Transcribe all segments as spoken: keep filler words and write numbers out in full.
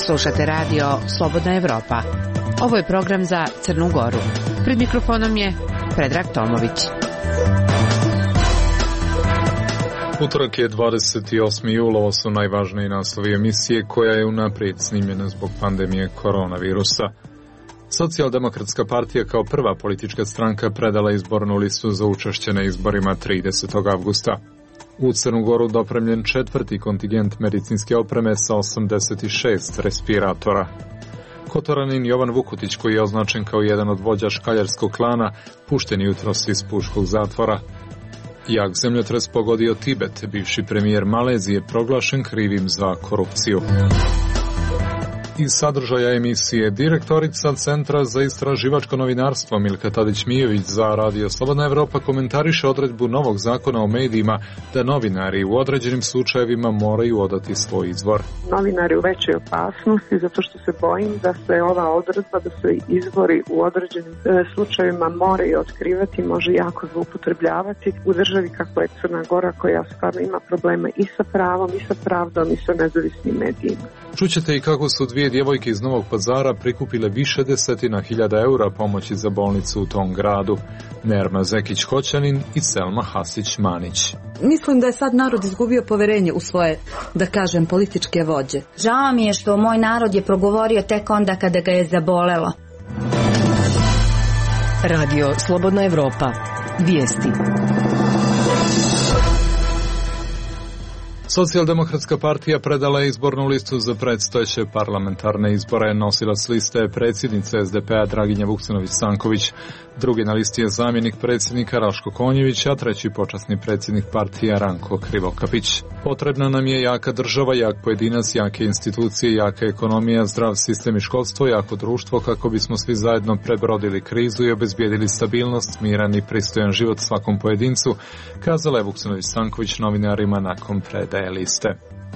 Slušate radio Slobodna Evropa. Ovo je program za Crnu Goru. Pred mikrofonom je Predrag Tomović. Utorak je dvadeset osmi jul, ovo su najvažniji naslovi emisije koja je unaprijed snimljena zbog pandemije koronavirusa. Socijaldemokratska partija kao prva politička stranka predala izbornu listu za učešće na izborima tridesetog avgusta. U Crnu Goru dopremljen četvrti kontingent medicinske opreme sa osamdeset šest respiratora. Kotoranin Jovan Vukutić, koji je označen kao jedan od vođa škaljarskog klana, pušten jutros iz puškog zatvora. Jak zemljotres pogodio Tibet, bivši premijer Malezije proglašen krivim za korupciju. Iz sadržaja emisije direktorica Centra za istraživačko novinarstvo Milka Tadić-Mijević za Radio Slobodna Evropa komentariše odredbu novog zakona o medijima da novinari u određenim slučajevima moraju odati svoj izvor. Novinari u većoj opasnosti zato što se bojim da se ova odredba da se izvori u određenim e, slučajevima moraju otkrivati, može jako zloupotrebljavati u državi kako je Crna Gora, koja stvarno ima problema i sa pravom, i sa pravdom, i sa nezavisnim medijima. Čućete i kako su dvije djevojke iz Novog Pazara prikupile više desetina hiljada eura pomoći za bolnicu u tom gradu. Nerma Zekić-Hoćanin i Selma Hasić-Manić. Mislim da je sad narod izgubio poverenje u svoje, da kažem, političke vođe. Žao mi je što moj narod je progovorio tek onda kada ga je zabolelo. Radio Slobodna Evropa. Vijesti. Socijaldemokratska partija predala je izbornu listu za predstojeće parlamentarne izbore. Nosilac liste je predsjednica es de pe-a Draginja Vuksanović-Sanković. Drugi na listi je zamjenik predsjednika Raško Konjević, a treći počasni predsjednik partija Ranko Krivokapić. Potrebna nam je jaka država, jak pojedinac, jake institucije, jaka ekonomija, zdrav sistem i školstvo, jako društvo kako bismo svi zajedno prebrodili krizu i obezbijedili stabilnost, miran i pristojan život svakom pojedincu, kazala je Vuksanović-Sanković novinarima nakon predaje liste.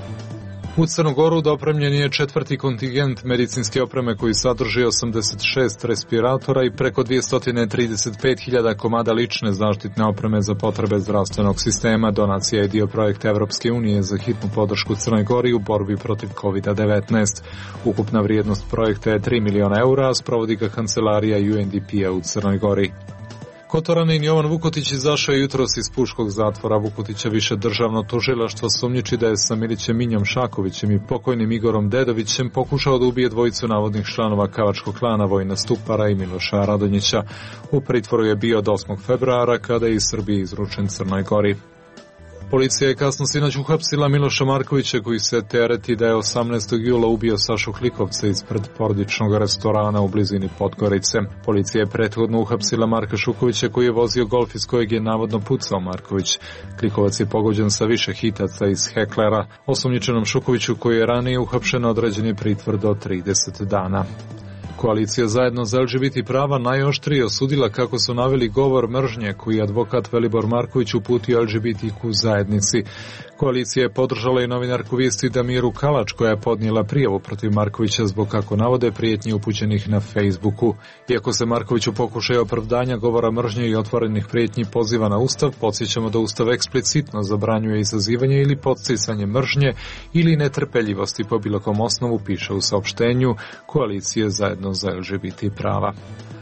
U Crnu Goru dopremljen je četvrti kontingent medicinske opreme koji sadrži osamdeset šest respiratora i preko dvjesto trideset pet hiljada komada lične zaštitne opreme za potrebe zdravstvenog sistema. Donacija je dio projekta Evropske unije za hitnu podršku Crnoj Gori u borbi protiv kovid devetnaest. Ukupna vrijednost projekta je tri miliona eura, a sprovodi ga kancelarija u en de pe-a u Crnoj Gori. Kotoranin Jovan Vukutić izašao je jutros iz puškog zatvora. Vukutića više državno tužilaštvo sumnjiči da je sa Milićem Minjom Šakovićem i pokojnim Igorom Dedovićem pokušao da ubije dvojicu navodnih članova kavačkog klana Vojina Stupara i Miloša Radonjića. U pritvoru je bio od osmog februara kada je iz Srbije izručen Crnoj Gori. Policija je kasno sinoć uhapsila Miloša Markovića, koji se tereti da je osamnaestog jula ubio Sašu Klikovca ispred porodičnog restorana u blizini Podgorice. Policija je prethodno uhapsila Marka Šukovića, koji je vozio golf iz kojeg je navodno pucao Marković. Klikovac je pogođen sa više hitaca iz heklera. Osumnjičenom Šukoviću, koji je ranije uhapšen, određen je pritvor do trideset dana. Koalicija Zajedno za el ge be te prava najoštrije osudila, kako su naveli, govor mržnje koji je advokat Velibor Marković uputio el ge be te ku zajednici. Koalicija je podržala i novinarku Vijesti Damiru Kalač, koja je podnijela prijavu protiv Markovića zbog, kako navode, prijetnji upućenih na Facebooku. Iako se Marković u pokušaju opravdanja govora mržnje i otvorenih prijetnji poziva na Ustav, podsjećamo da Ustav eksplicitno zabranjuje izazivanje ili podsticanje mržnje ili netrpeljivosti po bilo kom osnovu, piše u saopštenju Koalicije Zajedno za el ge be te prava.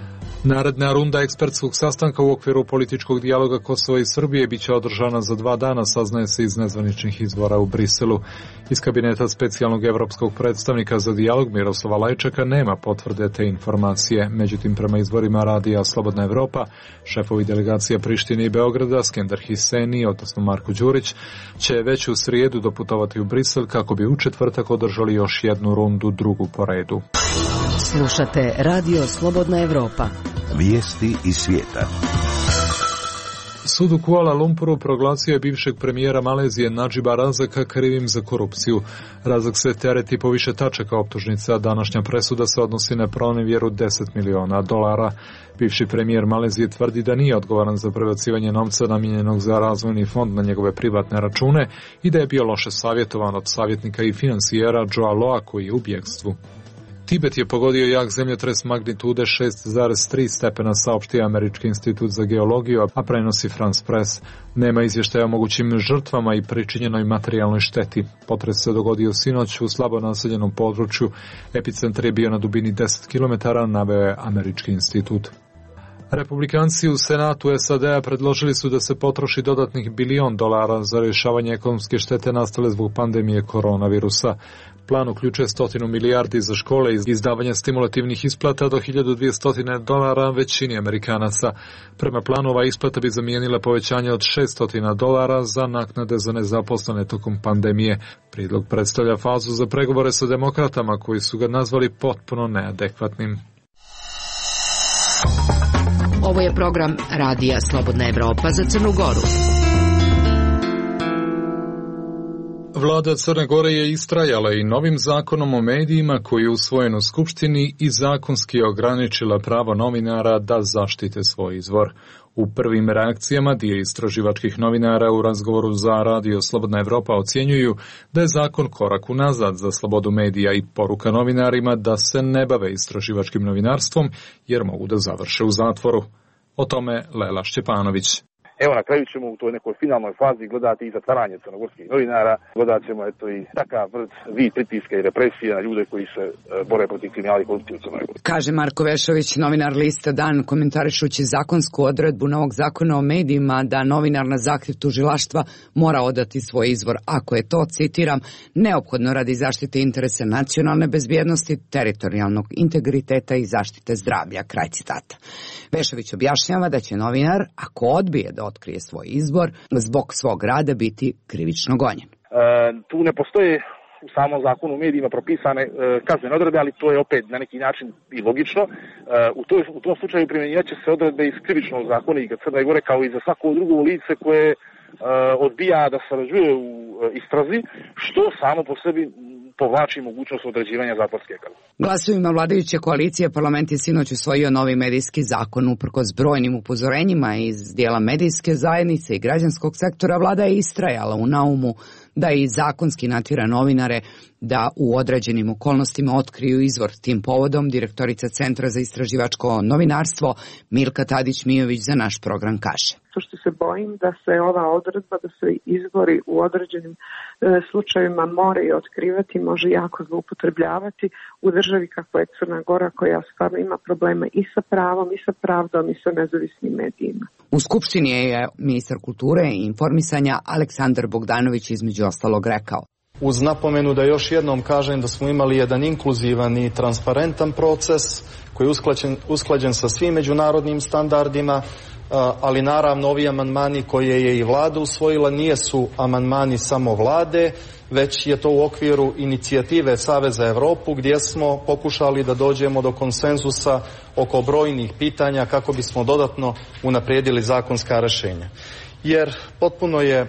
Naredna runda ekspertskog sastanka u okviru političkog dijaloga Kosova i Srbije biće održana za dva dana, saznaje se iz nezvaničnih izvora u Briselu. Iz kabineta specijalnog evropskog predstavnika za dijalog Miroslava Lajčaka nema potvrde te informacije. Međutim, prema izvorima radija Slobodna Evropa, šefovi delegacija Prištine i Beograda, Skender Hiseni, odnosno Marko Đurić, će već u srijedu doputovati u Brisel kako bi u četvrtak održali još jednu rundu, drugu po redu. Slušate Radio Slobodna Evropa. Vijesti iz svijeta. Sud u Kuala Lumpuru proglasio je bivšeg premijera Malezije Nadžiba Razaka krivim za korupciju. Razak se tereti po više tačaka optužnica. Današnja presuda se odnosi na pronevjeru deset miliona dolara. Bivši premijer Malezije tvrdi da nije odgovoran za prebacivanje novca namijenjenog za razvojni fond na njegove privatne račune i da je bio loše savjetovan od savjetnika i finansijera Joa Loa, koji je u bjegstvu. Tibet je pogodio jak zemljotres magnitude šest zarez tri stepena, saopštio Američki institut za geologiju, a prenosi France Press. Nema izvještaja o mogućim žrtvama i pričinjenoj materijalnoj šteti. Potres se dogodio sinoć u slabo naseljenom području. Epicentar je bio na dubini deset kilometara, naveo je Američki institut. Republikanci u Senatu S A D-a predložili su da se potroši dodatnih bilion dolara za rješavanje ekonomske štete nastale zbog pandemije koronavirusa. Plan uključuje stotinu milijardi za škole i izdavanje stimulativnih isplata do hiljadu dvjesto dolara većini Amerikanaca. Prema planu ova isplata bi zamijenila povećanje od šesto dolara za naknade za nezaposlene tokom pandemije. Prijedlog predstavlja fazu za pregovore sa demokratama koji su ga nazvali potpuno neadekvatnim. Ovo je program Radija Slobodna Evropa za Crnu Goru. Vlada Crne Gore je istrajala i novim zakonom o medijima koji je usvojen u Skupštini i zakonski ograničila pravo novinara da zaštite svoj izvor. U prvim reakcijama dio istraživačkih novinara u razgovoru za Radio Slobodna Evropa ocjenjuju da je zakon korak unazad za slobodu medija i poruka novinarima da se ne bave istraživačkim novinarstvom jer mogu da završe u zatvoru. O tome Lela Šćepanović. Evo na kraju ćemo u toj nekoj finalnoj fazi gledati i zatvaranje crnogorskih novinara, gledat ćemo eto i takav vrt vid pritiska i represije na ljude koji se e, bore protiv kriminala i korupcije u Crnoj Gori. Kaže Marko Vešović, novinar Lista Dan, komentarišući zakonsku odredbu novog zakona o medijima da novinar na zahtjev tužilaštva mora odati svoj izvor, ako je to, citiram, neophodno radi zaštite interesa nacionalne bezbjednosti, teritorijalnog integriteta i zaštite zdravlja, kraj citata. Vešović objašnjava da će novinar, ako odbije da otkrije svoj izbor, zbog svog rada biti krivično gonjen. E, tu ne postoje u samom zakonu o medijima propisane e, kaznene odredbe, ali to je opet na neki način i logično. E, u, toj, u tom slučaju primjenjivat će se odredbe iz krivičnog zakonika Crne Gore kao i za svako drugo lice koje e, odbija da sarađuje u e, istrazi, što samo po sebi povlači mogućnost određivanja zatvorske kazne. Glasovima vladajuće koalicije parlament je sinoć usvojio novi medijski zakon. Uprkos brojnim upozorenjima iz dijela medijske zajednice i građanskog sektora, vlada je istrajala u naumu da i zakonski natjera novinare da u određenim okolnostima otkriju izvor. Tim povodom direktorica Centra za istraživačko novinarstvo Milka Tadić-Mijović za naš program kaže. To što se bojim da se ova odredba da se izvori u određenim e, slučajevima moraju otkrivati, može jako zloupotrebljavati u državi kakva je Crna Gora, koja stvarno ima problema i sa pravom, i sa pravdom, i sa nezavisnim medijima. U Skupštini je ministar kulture i informisanja Aleksandar Bogdanović između ostalog rekao. Uz napomenu da još jednom kažem da smo imali jedan inkluzivan i transparentan proces koji je usklađen, usklađen sa svim međunarodnim standardima, ali naravno ovi amandmani koje je i vlada usvojila nijesu amandmani samo vlade, već je to u okviru inicijative Saveza Evropu gdje smo pokušali da dođemo do konsenzusa oko brojnih pitanja kako bismo dodatno unaprijedili zakonska rješenja. Jer potpuno je,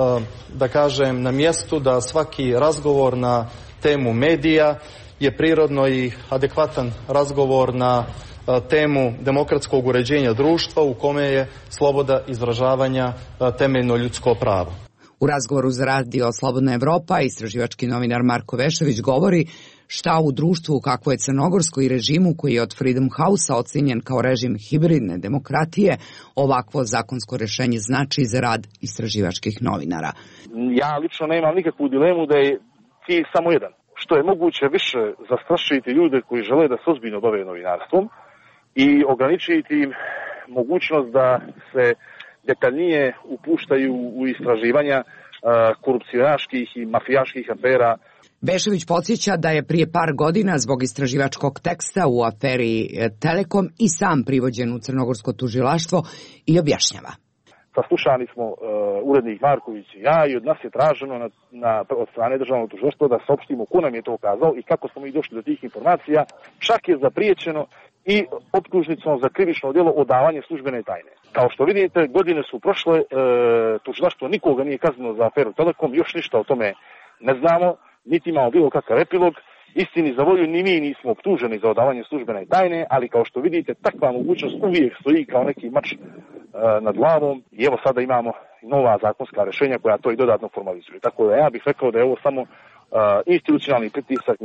da kažem, na mjestu da svaki razgovor na temu medija je prirodno i adekvatan razgovor na temu demokratskog uređenja društva u kome je sloboda izražavanja temeljno ljudsko pravo. U razgovoru za Radio Slobodna Evropa istraživački novinar Marko Vešović govori šta u društvu kakvo je crnogorsko i režimu koji je od Freedom House-a ocenjen kao režim hibridne demokratije ovakvo zakonsko rješenje znači za rad istraživačkih novinara. Ja lično nemam nikakvu dilemu da je cilj samo jedan. Što je moguće više zastrašiti ljude koji žele da se ozbiljno bave novinarstvom i ograničiti im mogućnost da se detaljnije upuštaju u istraživanja uh, korupcionaških i mafijaških afera. Vešović podsjeća da je prije par godina zbog istraživačkog teksta u aferi Telekom i sam privođen u crnogorsko tužilaštvo i objašnjava. Saslušani smo uh, urednik Marković i ja i od nas je traženo na, na, od strane državnog tužilaštva da saopštimo ko nam je to ukazao i kako smo mi došli do tih informacija. Čak je zapriječeno i optužnicom za krivično djelo odavanje službene tajne. Kao što vidite, godine su prošle, e, tužilaštvo nikoga nije kaznilo za aferu Telekom, još ništa o tome ne znamo, niti imamo bilo kakav epilog. Istini za volju, ni mi nismo optuženi za odavanje službene tajne, ali kao što vidite, takva mogućnost uvijek stoji kao neki mač e, nad glavom i evo sada imamo nova zakonska rješenja koja to i dodatno formalizuju. Tako da ja bih rekao da je ovo samo e, institucionalni pritisak na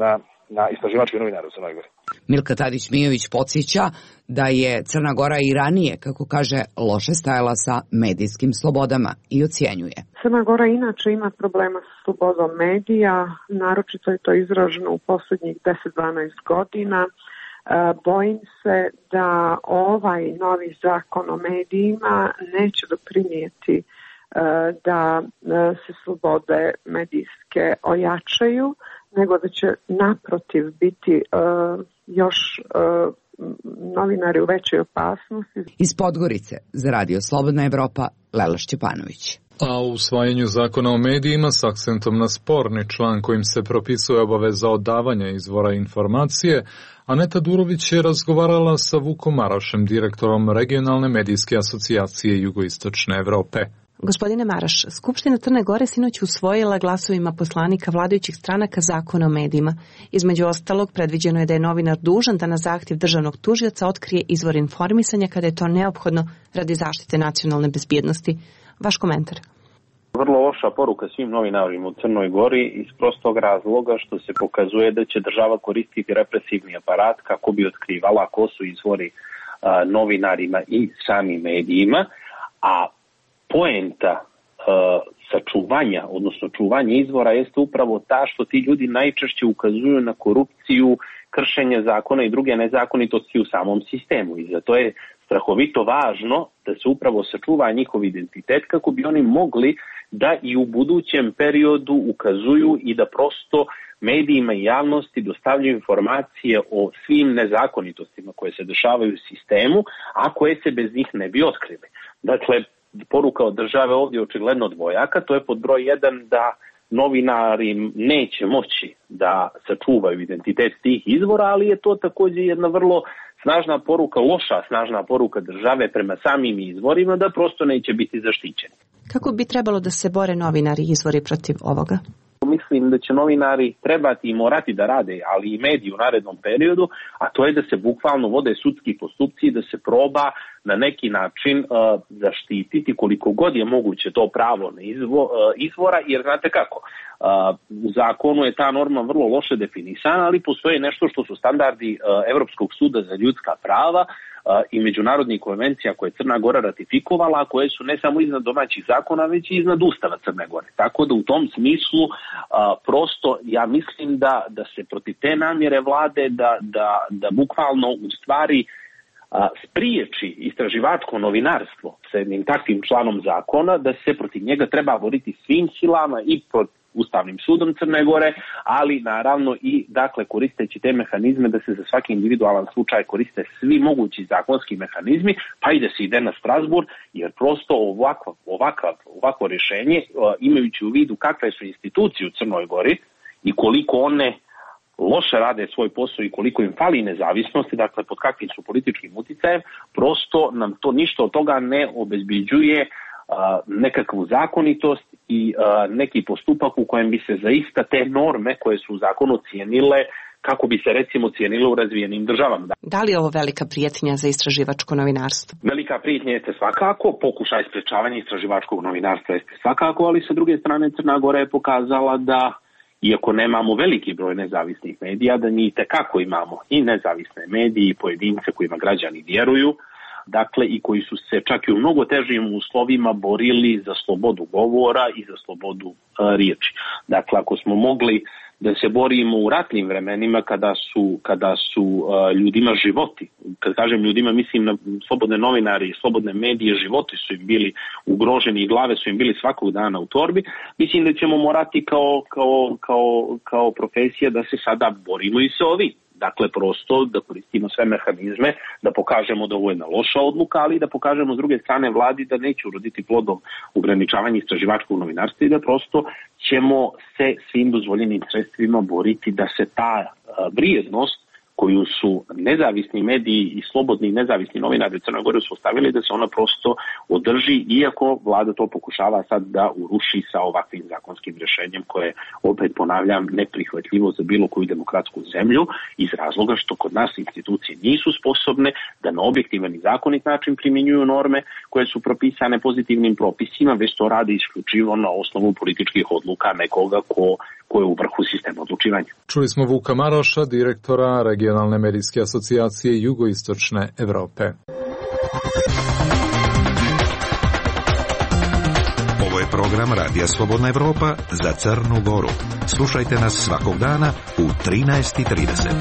na istraživačke novinare u Crnoj Gori. Milka Tadić-Mijović podsjeća da je Crna Gora i ranije, kako kaže, loše stajala sa medijskim slobodama i ocjenjuje. Crna Gora inače ima problema sa slobodom medija, naročito je to izraženo u posljednjih deset do dvanaest godina. Bojim se da ovaj novi zakon o medijima neće doprinijeti da se slobode medijske ojačaju, nego da će naprotiv biti još novinari u većoj opasnosti. Iz Podgorice za Radio Slobodna Evropa, Lela Šćepanović. A u usvajanju zakona o medijima s akcentom na sporni član kojim se propisuje obaveza odavanja izvora informacije, Aneta Durović je razgovarala sa Vukom Marašem, direktorom Regionalne medijske asocijacije Jugoistočne Evrope. Gospodine Maraš, Skupština Crne Gore sinoć usvojila glasovima poslanika vladajućih stranaka zakon o medijima. Između ostalog, predviđeno je da je novinar dužan da na zahtjev državnog tužioca otkrije izvor informisanja kada je to neophodno radi zaštite nacionalne bezbjednosti. Vaš komentar? Vrlo loša poruka svim novinarima u Crnoj Gori iz prostog razloga što se pokazuje da će država koristiti represivni aparat kako bi otkrivala ko su izvori a, novinarima i samim medijima, a poenta uh, sačuvanja, odnosno čuvanja izvora jeste upravo ta što ti ljudi najčešće ukazuju na korupciju, kršenje zakona i druge nezakonitosti u samom sistemu. I zato je strahovito važno da se upravo sačuva njihov identitet kako bi oni mogli da i u budućem periodu ukazuju i da prosto medijima i javnosti dostavljaju informacije o svim nezakonitostima koje se dešavaju u sistemu, a koje se bez njih ne bi otkrile. Dakle, poruka od države ovdje je očigledno dvojaka, to je pod broj jedan da novinari neće moći da sačuvaju identitet tih izvora, ali je to također jedna vrlo snažna poruka, loša snažna poruka države prema samim izvorima da prosto neće biti zaštićeni. Kako bi trebalo da se bore novinari i izvori protiv ovoga? Mislim da će novinari trebati i morati da rade, ali i mediji u narednom periodu, a to je da se bukvalno vode sudski postupci, da se proba na neki način uh, zaštititi koliko god je moguće to pravo na izvo, uh, izvora, jer znate kako, uh, u zakonu je ta norma vrlo loše definisana, ali postoje nešto što su standardi uh, Evropskog suda za ljudska prava uh, i međunarodnih konvencija koje je Crna Gora ratifikovala, a koje su ne samo iznad domaćih zakona, već i iznad Ustava Crne Gore. Tako da u tom smislu uh, prosto ja mislim da, da se protiv te namjere vlade da, da, da bukvalno u stvari a, spriječi istraživačko novinarstvo sa jednim takvim članom zakona, da se protiv njega treba boriti svim silama i pod Ustavnim sudom Crne Gore, ali naravno i dakle koristeći te mehanizme da se za svaki individualan slučaj koriste svi mogući zakonski mehanizmi, pa i da se ide na Strasbourg, jer prosto ovako, ovakav, ovako rješenje, imajući u vidu kakve su institucije u Crnoj Gori i koliko one loše rade svoj posao i koliko im fali nezavisnosti, dakle pod kakvim su političkim uticajem, prosto nam to ništa od toga ne obezbeđuje a, nekakvu zakonitost i a, neki postupak u kojem bi se zaista te norme koje su u zakonu cijenile, kako bi se recimo cijenile u razvijenim državama. Da li je ovo velika prijetnja za istraživačko novinarstvo? Velika prijetnja jeste svakako, pokušaj sprečavanja istraživačkog novinarstva jeste svakako, ali sa druge strane Crna Gora je pokazala da iako nemamo veliki broj nezavisnih medija, da mi itekako imamo i nezavisne medije i pojedince kojima građani vjeruju, dakle i koji su se čak i u mnogo težim uslovima borili za slobodu govora i za slobodu uh, riječi. Dakle, ako smo mogli da se borimo u ratnim vremenima kada su, kada su uh, ljudima životi, kad kažem ljudima mislim na slobodne novinari i slobodne medije, životi su im bili ugroženi i glave su im bili svakog dana u torbi, mislim da ćemo morati kao, kao, kao, kao profesija da se sada borimo i sa ovim. Dakle, prosto da koristimo sve mehanizme, da pokažemo da ovo je jedna loša odluka, ali da pokažemo s druge strane vladi da neće uroditi plodom ograničavanja istraživačkog novinarstva i da prosto ćemo se svim dozvoljenim sredstvima boriti da se ta vrijednost koju su nezavisni mediji i slobodni nezavisni novinari u Crnoj Gori su ostavili, da se ona prosto održi, iako vlada to pokušava sad da uruši sa ovakvim zakonskim rješenjem koje, opet ponavljam, neprihvatljivo za bilo koju demokratsku zemlju, iz razloga što kod nas institucije nisu sposobne da na objektivan i zakonit način primjenjuju norme koje su propisane pozitivnim propisima, već to radi isključivo na osnovu političkih odluka nekoga ko ko je u vrhu sistema odlučivanja. Čuli smo Vuka Maroša, direktora Regionalne medijske asocijacije Jugoistočne Evrope. Ovo je program Radija Slobodna Evropa za Crnu Goru. Slušajte nas svakog dana u trinaest i trideset.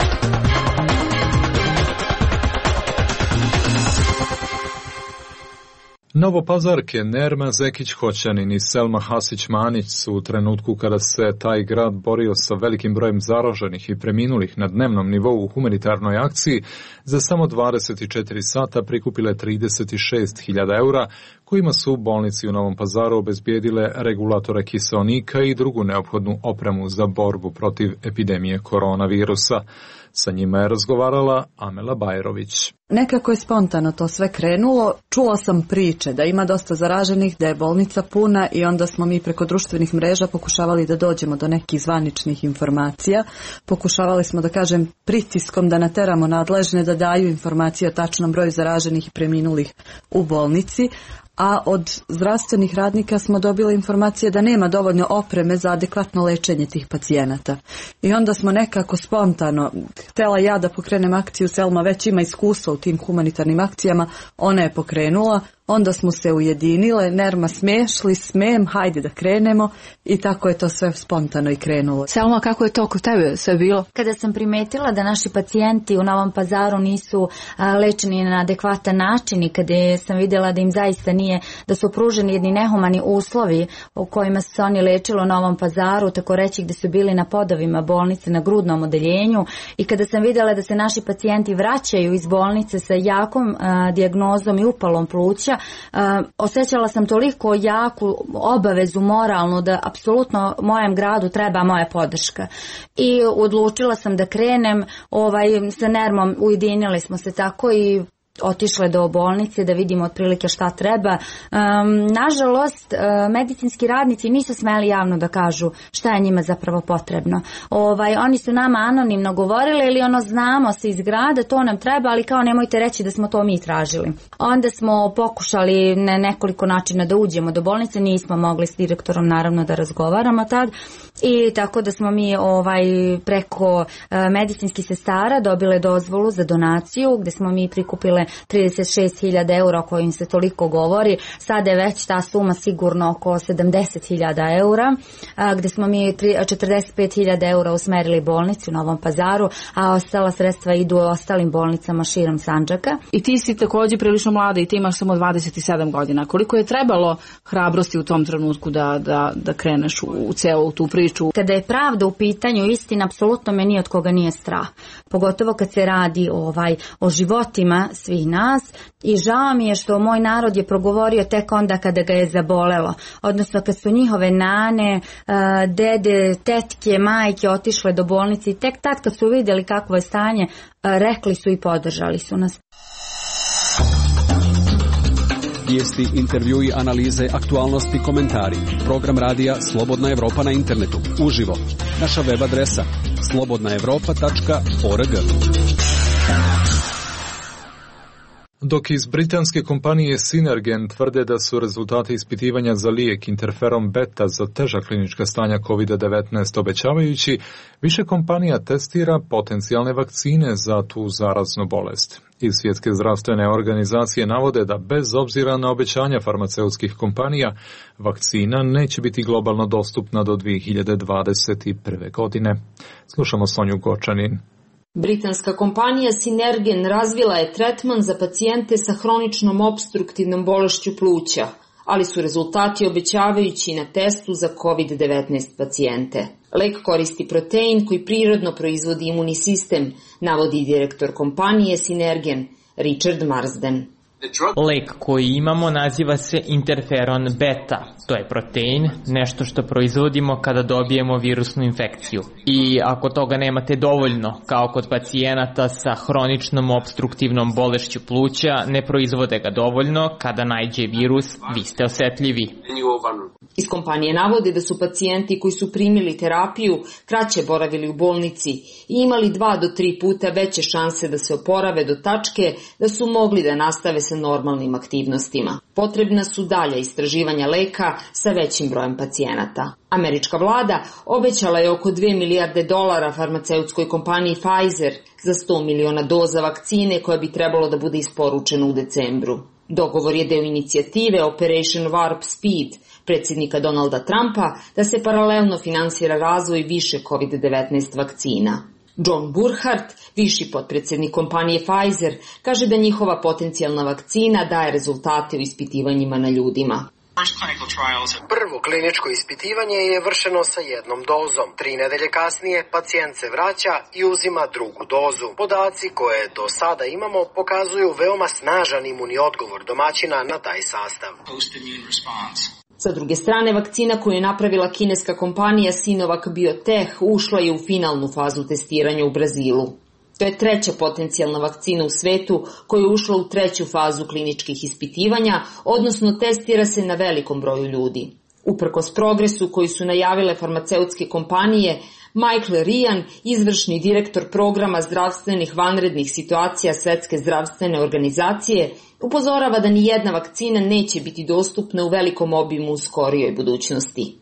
Novopazarke Nerma Zekić-Hoćanin i Selma Hasić-Manić su u trenutku kada se taj grad borio sa velikim brojem zaraženih i preminulih na dnevnom nivou u humanitarnoj akciji za samo dvadeset četiri sata prikupile trideset šest hiljada eura, kojima su u bolnici u Novom Pazaru obezbijedile regulatore kiseonika i drugu neophodnu opremu za borbu protiv epidemije koronavirusa. Sa njima je razgovarala Amela Bajrović. Nekako je spontano to sve krenulo. Čula sam priče da ima dosta zaraženih, da je bolnica puna i onda smo mi preko društvenih mreža pokušavali da dođemo do nekih zvaničnih informacija. Pokušavali smo, da kažem, pritiskom da nateramo nadležne da daju informacije o tačnom broju zaraženih i preminulih u bolnici. A od zdravstvenih radnika smo dobili informacije da nema dovoljno opreme za adekvatno lečenje tih pacijenata. I onda smo nekako spontano, htjela ja da pokrenem akciju, Selma već ima iskustva u tim humanitarnim akcijama, ona je pokrenula, onda smo se ujedinile, Nerma smešli, smem, hajde da krenemo i tako je to sve spontano i krenulo. Selma, kako je to kod tebe sve bilo? Kada sam primetila da naši pacijenti u Novom Pazaru nisu a, lečeni na adekvatan način i kada sam vidjela da im zaista nije, da su pruženi jedni nehumani uslovi u kojima su se oni lečili u Novom Pazaru, tako reći gdje su bili na podovima bolnice, na grudnom odeljenju, i kada sam vidjela da se naši pacijenti vraćaju iz bolnice sa jakom a, dijagnozom i upalom pluća, Uh, osjećala sam toliko jaku obavezu moralnu da apsolutno mojem gradu treba moja podrška. I odlučila sam da krenem, ovaj, sa Nermom ujedinili smo se tako i otišle do bolnice da vidimo otprilike šta treba. Um, nažalost, uh, medicinski radnici nisu smeli javno da kažu šta je njima zapravo potrebno. Ovaj, oni su nama anonimno govorili ili ono znamo se iz grada, to nam treba, ali kao nemojte reći da smo to mi tražili. Onda smo pokušali na nekoliko načina da uđemo do bolnice, nismo mogli s direktorom naravno da razgovaramo tad. I tako da smo mi ovaj preko uh, medicinskih sestara dobile dozvolu za donaciju gdje smo mi prikupile trideset šest hiljada eura o kojim se toliko govori. Sada je već ta suma sigurno oko sedamdeset hiljada eura, a, gdje smo mi četrdeset pet hiljada eura usmerili bolnici u Novom Pazaru, a ostala sredstva idu ostalim bolnicama širom Sandžaka. I ti si također prilično mlada i ti imaš samo dvadeset sedam godina. Koliko je trebalo hrabrosti u tom trenutku da, da, da kreneš u, u celu tu priču? Kada je pravda u pitanju, istina, apsolutno me ni od koga nije strah. Pogotovo kad se radi ovaj, o životima svih nas, i žao mi je što moj narod je progovorio tek onda kada ga je zabolelo. Odnosno kad su njihove nane, dede, tetke, majke otišle do bolnice i tek tad kad su vidjeli kakvo je stanje, rekli su i podržali su nas. Vijesti, intervjui, analize, aktualnosti, komentari. Program radija Slobodna Evropa na internetu. Uživo. Naša web adresa slobodna evropa tačka org. Dok iz britanske kompanije Synergen tvrde da su rezultati ispitivanja za lijek interferon beta za teža klinička stanja kovid devetnaest obećavajući, više kompanija testira potencijalne vakcine za tu zaraznu bolest. Iz Svjetske zdravstvene organizacije navode da bez obzira na obećanja farmaceutskih kompanija, vakcina neće biti globalno dostupna do dvije hiljade dvadeset prve. godine. Slušamo Sonju Gočanin. Britanska kompanija Synergen razvila je tretman za pacijente sa hroničnom opstruktivnom bolešću pluća, ali su rezultati obećavajući na testu za kovid devetnaest pacijente. Lek koristi protein koji prirodno proizvodi imunni sistem, navodi direktor kompanije Synergen, Richard Marsden. Lek koji imamo naziva se interferon beta. To je protein, nešto što proizvodimo kada dobijemo virusnu infekciju. I ako toga nemate dovoljno, kao kod pacijenata sa hroničnom opstruktivnom bolešću pluća, ne proizvode ga dovoljno, kada naiđe virus, vi ste osetljivi. Iz kompanije navode da su pacijenti koji su primili terapiju kraće boravili u bolnici i imali dva do tri puta veće šanse da se oporave do tačke da su mogli da nastave sa sa normalnim aktivnostima. Potrebna su dalja istraživanja leka sa većim brojem pacijenata. Američka vlada obećala je oko dve milijarde dolara farmaceutskoj kompaniji Pfizer za sto miliona doza vakcine koja bi trebalo da bude isporučena u decembru. Dogovor je deo inicijative Operation Warp Speed predsjednika Donalda Trumpa da se paralelno finansira razvoj više kovid devetnaest vakcina. John Burkhart, viši potpredsjednik kompanije Pfizer, kaže da njihova potencijalna vakcina daje rezultate u ispitivanjima na ljudima. Prvo kliničko ispitivanje je vršeno sa jednom dozom. Tri nedelje kasnije pacijent se vraća i uzima drugu dozu. Podaci koje do sada imamo pokazuju veoma snažan imunni odgovor domaćina na taj sastav. Sa druge strane, vakcina koju je napravila kineska kompanija Sinovac Biotech ušla je u finalnu fazu testiranja u Brazilu. To je treća potencijalna vakcina u svetu koja je ušla u treću fazu kliničkih ispitivanja, odnosno testira se na velikom broju ljudi. Uprkos progresu koji su najavile farmaceutske kompanije, Michael Ryan, izvršni direktor programa zdravstvenih vanrednih situacija Svetske zdravstvene organizacije, upozorava da ni jedna vakcina neće biti dostupna u velikom obimu u skorijoj budućnosti.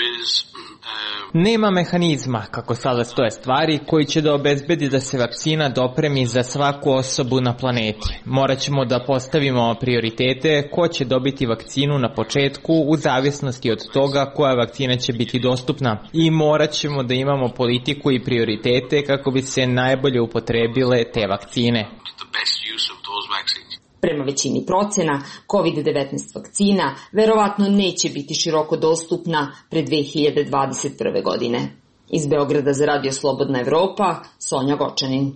Nema mehanizma, kako sada stoje stvari, koji će da obezbedi da se vakcina dopremi za svaku osobu na planeti. Morat ćemo da postavimo prioritete ko će dobiti vakcinu na početku u zavisnosti od toga koja vakcina će biti dostupna i morat ćemo da imamo politiku i prioritete kako bi se najbolje upotrebile te vakcine. Prema većini procena, kovid devetnaest vakcina verovatno neće biti široko dostupna pre dve hiljade dvadeset prve. godine. Iz Beograda za Radio Slobodna Evropa, Sonja Gočanin.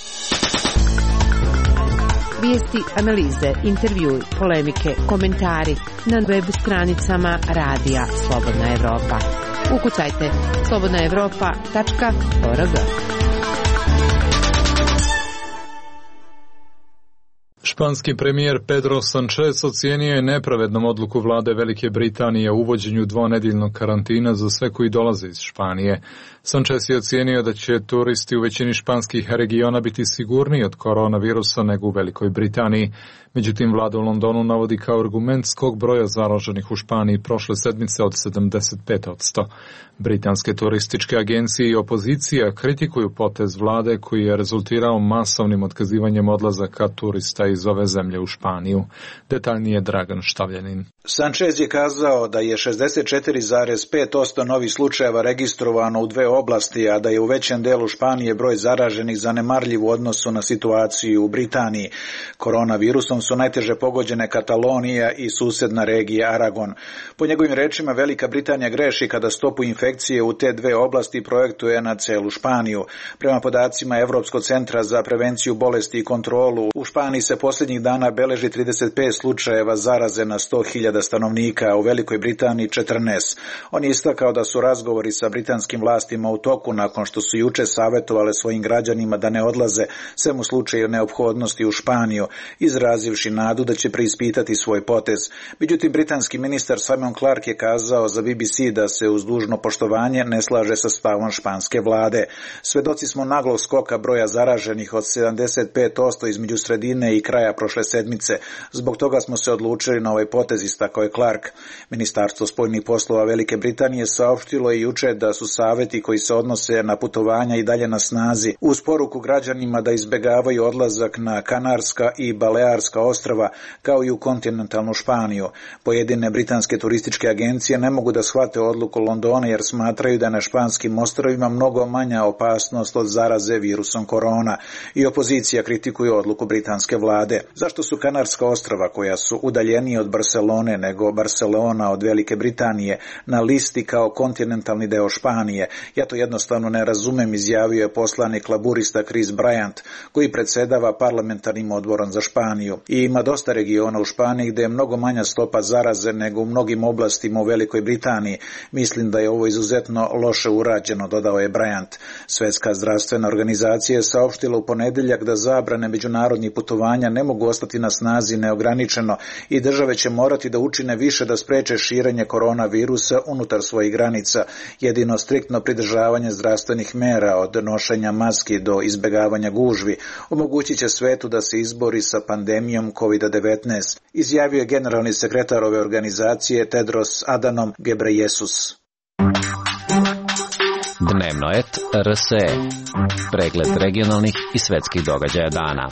Vijesti, analize, intervjui, polemike, komentari na web stranicama Radija Slobodna Evropa. Ukucajte slobodna evropa tačka org. Španski premijer Pedro Sanchez ocijenio je nepravednom odluku vlade Velike Britanije o uvođenju dvonedjeljnog karantina za sve koji dolaze iz Španije. Sanchez je ocijenio da će turisti u većini španskih regiona biti sigurniji od koronavirusa nego u Velikoj Britaniji. Međutim, vlada u Londonu navodi kao argument skok broja zaraženih u Španiji prošle sedmice od sedamdeset pet posto. Britanske turističke agencije i opozicija kritikuju potez vlade koji je rezultirao masovnim otkazivanjem odlazaka turista iz ove zemlje u Španiju. Detaljnije Dragan Štavljanin. Sanchez je kazao da je šezdeset četiri zarez pet posto novih slučajeva registrovano u dve oblasti, a da je u većem delu Španije broj zaraženih zanemarljiv u odnosu na situaciju u Britaniji. Koronavirusom su najteže pogođene Katalonija i susedna regija Aragon. Po njegovim rečima, Velika Britanija greši kada stopu infekcije u te dve oblasti projektuje na celu Španiju. Prema podacima Evropskog centra za prevenciju bolesti i kontrolu, u Španiji se posljednjih dana beleži trideset pet slučajeva zaraze na sto hiljada stanovnika, a u Velikoj Britaniji četrnaest. On je istakao da su razgovori sa britanskim vlastima u toku nakon što su juče savjetovale svojim građanima da ne odlaze sem u slučaju neophodnosti u Španiju, izrazivši nadu da će preispitati svoj potez. Međutim, britanski ministar Simon Clark je kazao za B B C da se uz dužno poštovanje ne slaže sa stavom španske vlade. Svedoci smo naglog skoka broja zaraženih od sedamdeset pet posto između sredine i kraja prošle sedmice. Zbog toga smo se odlučili na ovaj potez, istakao je Clark. Ministarstvo spoljnih poslova Velike Britanije saopštilo je juče da su savjeti koji se odnose na putovanja i dalje na snazi, uz poruku građanima da izbegavaju odlazak na Kanarska i Balearska ostrva, kao i u kontinentalnu Španiju. Pojedine britanske turističke agencije ne mogu da shvate odluku Londona jer smatraju da je na španskim ostrvima mnogo manja opasnost od zaraze virusom korona i opozicija kritikuje odluku britanske vlade. Zašto su Kanarska ostrva, koja su udaljenije od Barcelone nego Barcelona od Velike Britanije, na listi kao kontinentalni deo Španije? Ja to jednostavno ne razumem, izjavio je poslanik laburista Chris Bryant, koji predsjedava parlamentarnim odborom za Španiju. I ima dosta regiona u Španiji gdje je mnogo manja stopa zaraze nego u mnogim oblastima u Velikoj Britaniji. Mislim da je ovo izuzetno loše urađeno, dodao je Bryant. Svetska zdravstvena organizacija je saopštila u ponedjeljak da zabrane međunarodnih putovanja ne mogu ostati na snazi neograničeno i države će morati da da učine više da spreče širenje koronavirusa unutar svojih granica. Jedino striktno pridržavanje zdravstvenih mera od nošenja maski do izbjegavanja gužvi omogućit će svetu da se izbori sa pandemijom kovid devetnaest, izjavio je generalni sekretar ove organizacije Tedros Adhanom Ghebreyesus. Dnevno et R S E. Pregled regionalnih i svetskih događaja dana.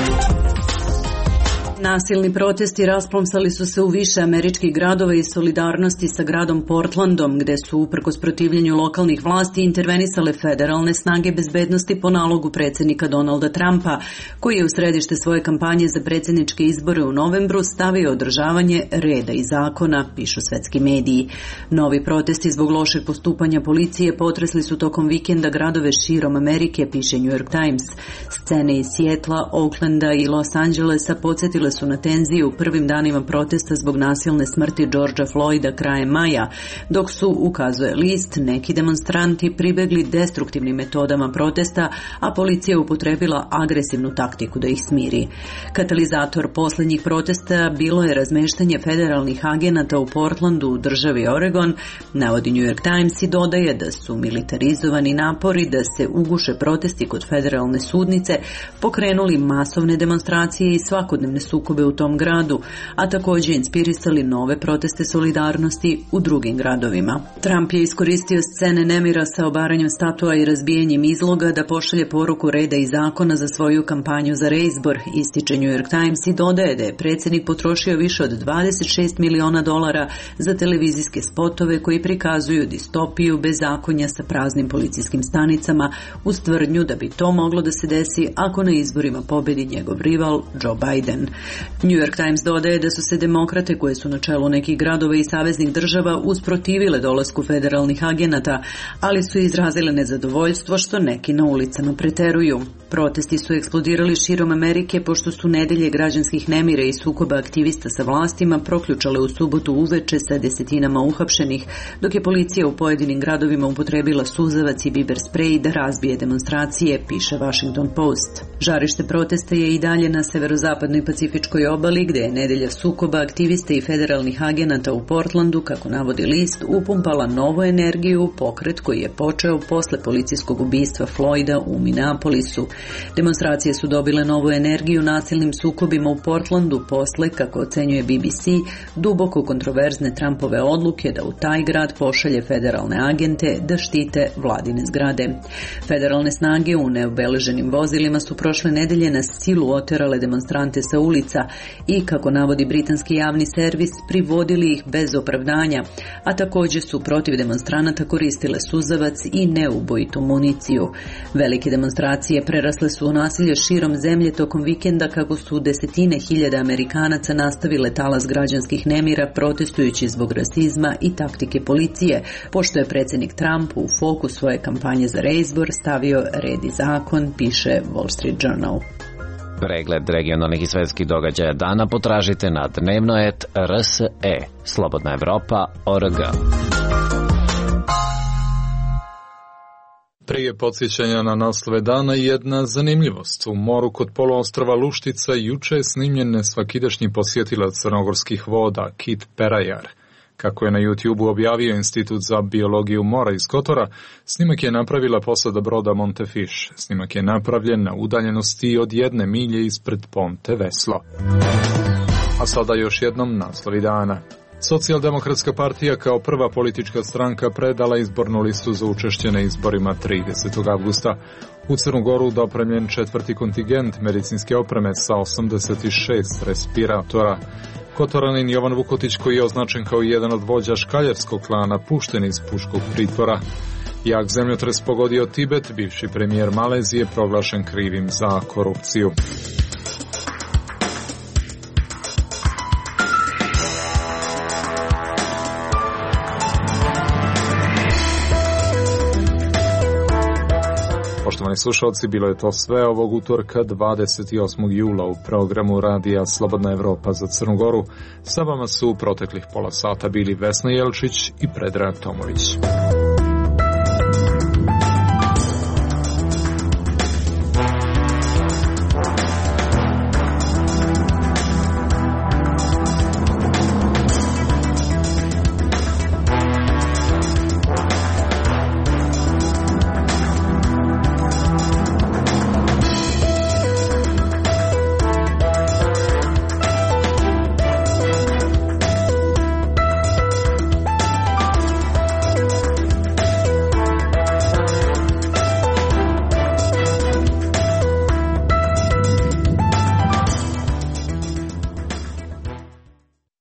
Nasilni protesti rasplomsali su se u više američkih gradova iz solidarnosti sa gradom Portlandom, gde su uprkos protivljenju lokalnih vlasti intervenisale federalne snage bezbednosti po nalogu predsjednika Donalda Trumpa, koji je u središte svoje kampanje za predsjedničke izbore u novembru stavio održavanje reda i zakona, pišu svetski mediji. Novi protesti zbog lošeg postupanja policije potresli su tokom vikenda gradove širom Amerike, piše New York Times. Scene iz Sijetla, Oaklanda i Los Angelesa podsjetile su na tenziju u prvim danima protesta zbog nasilne smrti Georgea Floyda krajem maja, dok su, ukazuje list, neki demonstranti pribegli destruktivnim metodama protesta, a policija upotrebila agresivnu taktiku da ih smiri. Katalizator posljednjih protesta bilo je razmeštanje federalnih agenata u Portlandu u državi Oregon, navodi New York Times, i dodaje da su militarizovani napori da se uguše protesti kod federalne sudnice pokrenuli masovne demonstracije i svakodnevne sukobe u tom gradu, a također inspirisali nove proteste solidarnosti u drugim gradovima. Trump je iskoristio scene nemira sa obaranjem statua i razbijanjem izloga da pošalje poruku reda i zakona za svoju kampanju za reizbor, ističe New York Times, i dodaje da je predsjednik potrošio više od dvadeset šest miliona dolara za televizijske spotove koji prikazuju distopiju bezakonja sa praznim policijskim stanicama, uz tvrdnju da bi to moglo da se desi ako na izborima pobedi njegov rival Joe Biden. New York Times dodaje da su se demokrate, koje su na čelu nekih gradova i saveznih država, usprotivile dolasku federalnih agenata, ali su izrazile nezadovoljstvo što neki na ulicama preteruju. Protesti su eksplodirali širom Amerike pošto su nedelje građanskih nemira i sukoba aktivista sa vlastima proključale u subotu uveče sa desetinama uhapšenih, dok je policija u pojedinim gradovima upotrebila suzavac i biber sprej da razbije demonstracije, piše Washington Post. Žarište protesta je i dalje na severozapadnoj Pacifičkoj obali, gde je nedelja sukoba aktivista i federalnih agenata u Portlandu, kako navodi list, upumpala novu energiju u pokret koji je počeo posle policijskog ubistva Floyda u Minneapolisu. Demonstracije su dobile novu energiju nasilnim sukobima u Portlandu posle, kako ocenjuje B B C, duboko kontroverzne Trumpove odluke da u taj grad pošalje federalne agente da štite vladine zgrade. Federalne snage u neobeleženim vozilima su prošle nedelje na silu oterale demonstrante sa ulica i, kako navodi britanski javni servis, privodili ih bez opravdanja, a također su protiv demonstranata koristile suzavac i neubojitu municiju. Velike demonstracije prerasle su u nasilje širom zemlje tokom vikenda, kako su desetine hiljada Amerikanaca nastavile talas građanskih nemira protestujući zbog rasizma i taktike policije, pošto je predsjednik Trump u fokus svoje kampanje za reizbor stavio red i zakon, piše Wall Street Journal. Pregled regionalnih i svetskih događaja dana potražite na dnevno et R S E. Slobodna Evropa O R G. Prije podsjećanja na naslove dana jedna zanimljivost. U moru kod poluostrva Luštica juče je snimljen nesvakidašnji posjetilac crnogorskih voda, kit perajar. Kako je na YouTubeu objavio Institut za biologiju mora iz Kotora, snimak je napravila posada broda Montefish. Snimak je napravljen na udaljenosti od jedne milje ispred Ponte Veslo. A sada još jednom naslovi dana. Socijaldemokratska partija kao prva politička stranka predala izbornu listu za učešće na izborima tridesetog avgusta. U Crnu Goru dopremljen četvrti kontingent medicinske opreme sa osamdeset šest respiratora. Kotoranin Jovan Vukotić, koji je označen kao jedan od vođa škaljevskog klana, pušten iz puškog pritvora. Jak zemljotres pogodio Tibet, bivši premijer Malezije proglašen krivim za korupciju. Poštovani slušalci, bilo je to sve ovog utorka dvadeset osmog jula u programu radija Slobodna Evropa za Crnu Goru. Sa vama su u proteklih pola sata bili Vesna Jelčić i Predrag Tomović.